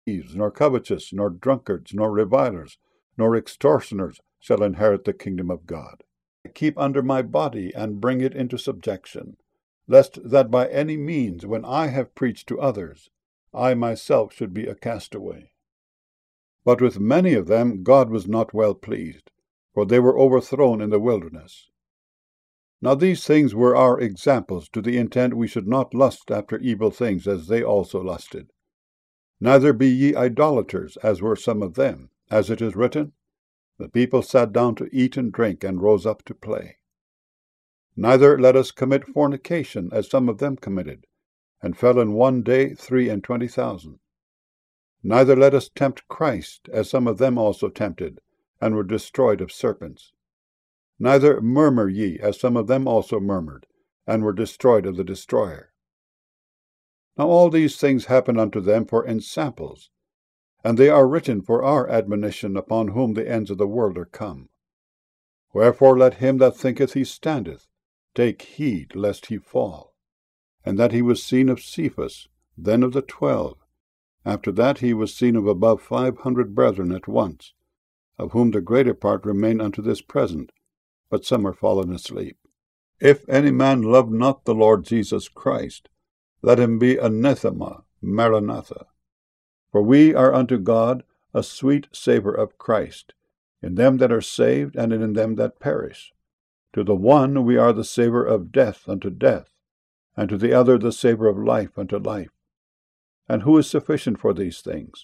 thieves, nor covetous, nor drunkards, nor revilers, nor extortioners shall inherit the kingdom of God. I keep under my body and bring it into subjection, lest that by any means, when I have preached to others, I myself should be a castaway. But with many of them God was not well pleased, for they were overthrown in the wilderness. Now these things were our examples, to the intent we should not lust after evil things, as they also lusted. Neither be ye idolaters, as were some of them, as it is written, The people sat down to eat and drink, and rose up to play. Neither let us commit fornication, as some of them committed, and fell in one day 23,000. Neither let us tempt Christ, as some of them also tempted, and were destroyed of serpents. Neither murmur ye, as some of them also murmured, and were destroyed of the destroyer. Now all these things happen unto them for ensamples, and they are written for our admonition, upon whom the ends of the world are come. Wherefore let him that thinketh he standeth take heed lest he fall. And that he was seen of Cephas, then of the 12. After that he was seen of above 500 brethren at once, of whom the greater part remain unto this present, but some are fallen asleep. If any man love not the Lord Jesus Christ, let him be anathema, Maranatha. For we are unto God a sweet savour of Christ, in them that are saved and in them that perish. To the one we are the savour of death unto death, and to the other the savour of life unto life. And who is sufficient for these things?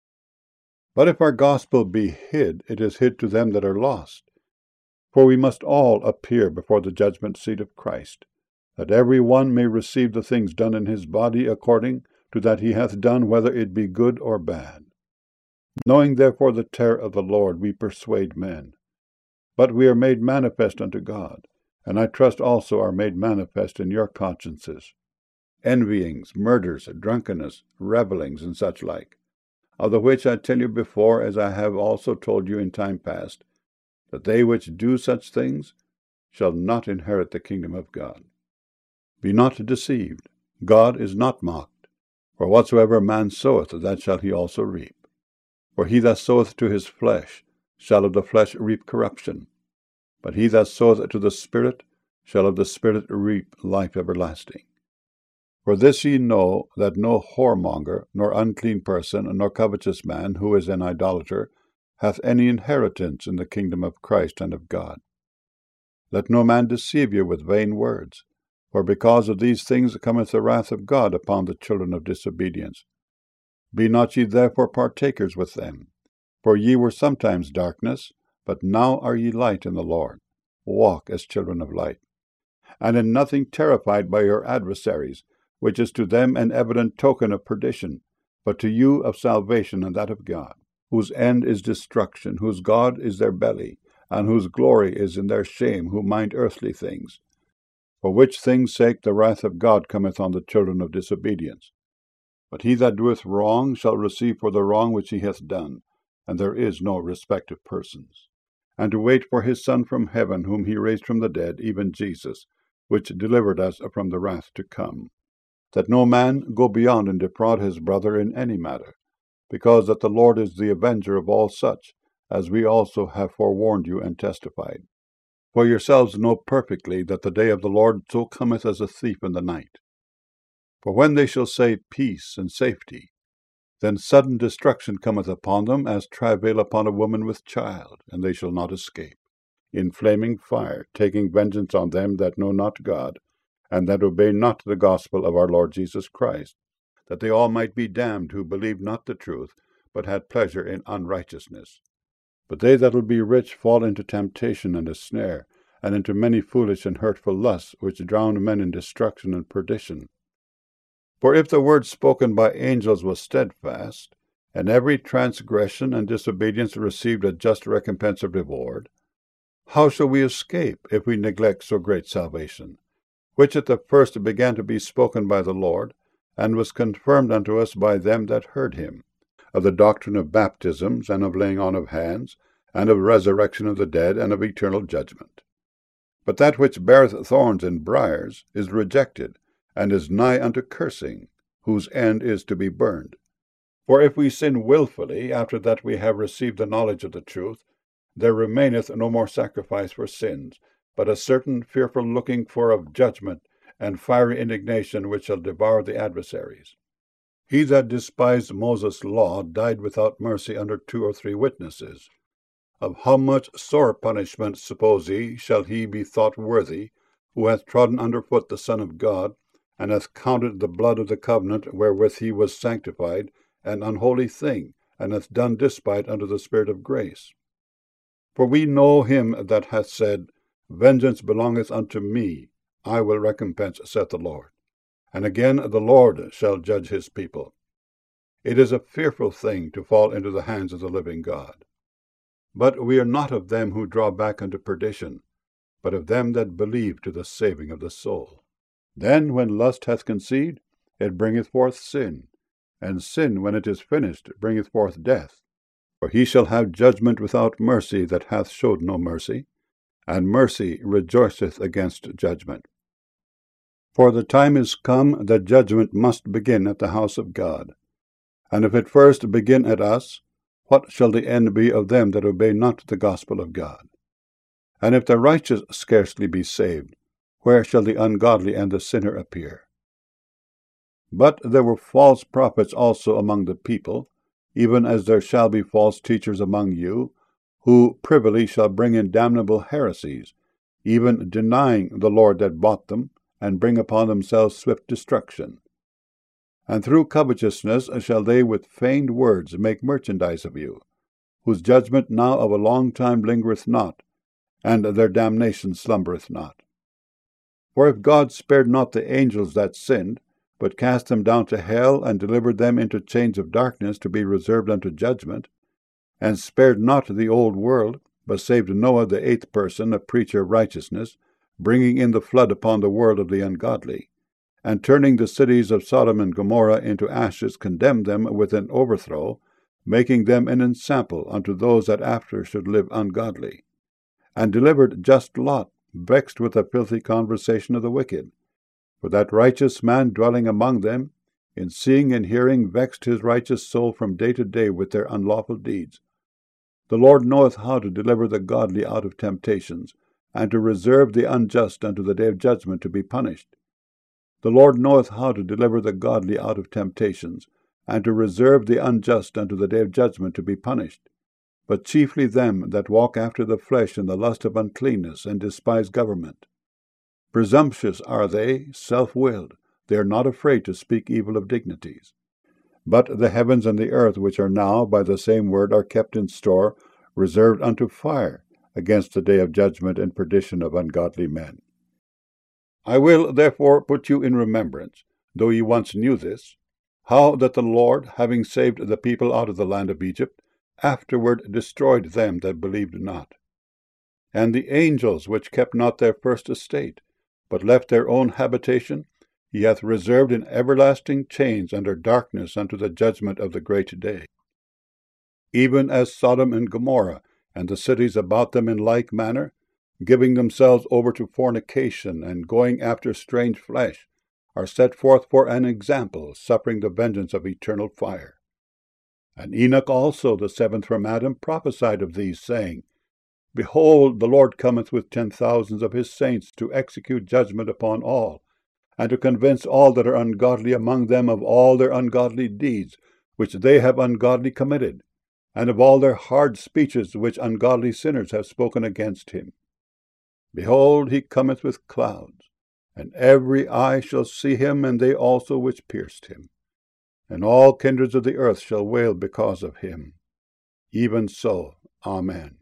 But if our gospel be hid, it is hid to them that are lost. For we must all appear before the judgment seat of Christ, that every one may receive the things done in his body according to that he hath done, whether it be good or bad. Knowing therefore the terror of the Lord, we persuade men. But we are made manifest unto God, and I trust also are made manifest in your consciences. Envyings, murders, drunkenness, revellings, and such like, of the which I tell you before, as I have also told you in time past, that they which do such things shall not inherit the kingdom of God. Be not deceived, God is not mocked. For whatsoever a man soweth, that shall he also reap. For he that soweth to his flesh shall of the flesh reap corruption, but he that soweth to the Spirit shall of the Spirit reap life everlasting. For this ye know, that no whoremonger, nor unclean person, nor covetous man, who is an idolater, hath any inheritance in the kingdom of Christ and of God. Let no man deceive you with vain words, for because of these things cometh the wrath of God upon the children of disobedience. Be not ye therefore partakers with them. For ye were sometimes darkness, but now are ye light in the Lord. Walk as children of light. And in nothing terrified by your adversaries, which is to them an evident token of perdition, but to you of salvation and that of God, whose end is destruction, whose God is their belly, and whose glory is in their shame, who mind earthly things. For which things' sake the wrath of God cometh on the children of disobedience. But he that doeth wrong shall receive for the wrong which he hath done, and there is no respect of persons. And to wait for his Son from heaven, whom he raised from the dead, even Jesus, which delivered us from the wrath to come. That no man go beyond and defraud his brother in any matter, because that the Lord is the avenger of all such, as we also have forewarned you and testified. For yourselves know perfectly that the day of the Lord so cometh as a thief in the night. For when they shall say peace and safety, then sudden destruction cometh upon them, as travail upon a woman with child, and they shall not escape. In flaming fire, taking vengeance on them that know not God, and that obey not the gospel of our Lord Jesus Christ, that they all might be damned who believed not the truth, but had pleasure in unrighteousness. But they that will be rich fall into temptation and a snare, and into many foolish and hurtful lusts, which drown men in destruction and perdition. For if the word spoken by angels was steadfast, and every transgression and disobedience received a just recompense of reward, how shall we escape if we neglect so great salvation, which at the first began to be spoken by the Lord, and was confirmed unto us by them that heard him, of the doctrine of baptisms, and of laying on of hands, and of resurrection of the dead, and of eternal judgment? But that which beareth thorns and briars is rejected, and is nigh unto cursing, whose end is to be burned. For if we sin wilfully, after that we have received the knowledge of the truth, there remaineth no more sacrifice for sins, but a certain fearful looking for of judgment, and fiery indignation which shall devour the adversaries. He that despised Moses' law died without mercy under 2 or 3 witnesses. Of how much sore punishment, suppose ye, shall he be thought worthy, who hath trodden under foot the Son of God, and hath counted the blood of the covenant wherewith he was sanctified an unholy thing, and hath done despite unto the Spirit of grace? For we know him that hath said, Vengeance belongeth unto me, I will recompense, saith the Lord. And again, the Lord shall judge his people. It is a fearful thing to fall into the hands of the living God. But we are not of them who draw back unto perdition, but of them that believe to the saving of the soul. Then when lust hath conceived, it bringeth forth sin, and sin, when it is finished, bringeth forth death. For he shall have judgment without mercy that hath showed no mercy, and mercy rejoiceth against judgment. For the time is come that judgment must begin at the house of God. And if it first begin at us, what shall the end be of them that obey not the gospel of God? And if the righteous scarcely be saved, where shall the ungodly and the sinner appear? But there were false prophets also among the people, even as there shall be false teachers among you, who privily shall bring in damnable heresies, even denying the Lord that bought them, and bring upon themselves swift destruction. And through covetousness shall they with feigned words make merchandise of you, whose judgment now of a long time lingereth not, and their damnation slumbereth not. For if God spared not the angels that sinned, but cast them down to hell, and delivered them into chains of darkness to be reserved unto judgment, and spared not the old world, but saved Noah the 8th person, a preacher of righteousness, bringing in the flood upon the world of the ungodly, and turning the cities of Sodom and Gomorrah into ashes, condemned them with an overthrow, making them an ensample unto those that after should live ungodly, and delivered just Lot, vexed with the filthy conversation of the wicked. For that righteous man dwelling among them, in seeing and hearing, vexed his righteous soul from day to day with their unlawful deeds. The Lord knoweth how to deliver the godly out of temptations, and to reserve the unjust unto the day of judgment to be punished. The Lord knoweth how to deliver the godly out of temptations, and to reserve the unjust unto the day of judgment to be punished, but chiefly them that walk after the flesh in the lust of uncleanness, and despise government. Presumptuous are they, self-willed, they are not afraid to speak evil of dignities. But the heavens and the earth, which are now by the same word, are kept in store, reserved unto fire, against the day of judgment and perdition of ungodly men. I will therefore put you in remembrance, though ye once knew this, how that the Lord, having saved the people out of the land of Egypt, afterward destroyed them that believed not. And the angels which kept not their first estate, but left their own habitation, he hath reserved in everlasting chains under darkness unto the judgment of the great day. Even as Sodom and Gomorrah, and the cities about them in like manner, giving themselves over to fornication, and going after strange flesh, are set forth for an example, suffering the vengeance of eternal fire. And Enoch also, the 7th from Adam, prophesied of these, saying, Behold, the Lord cometh with 10,000s of his saints to execute judgment upon all, and to convince all that are ungodly among them of all their ungodly deeds, which they have ungodly committed, and of all their hard speeches which ungodly sinners have spoken against him. Behold, he cometh with clouds, and every eye shall see him, and they also which pierced him. And all kindreds of the earth shall wail because of him. Even so, Amen.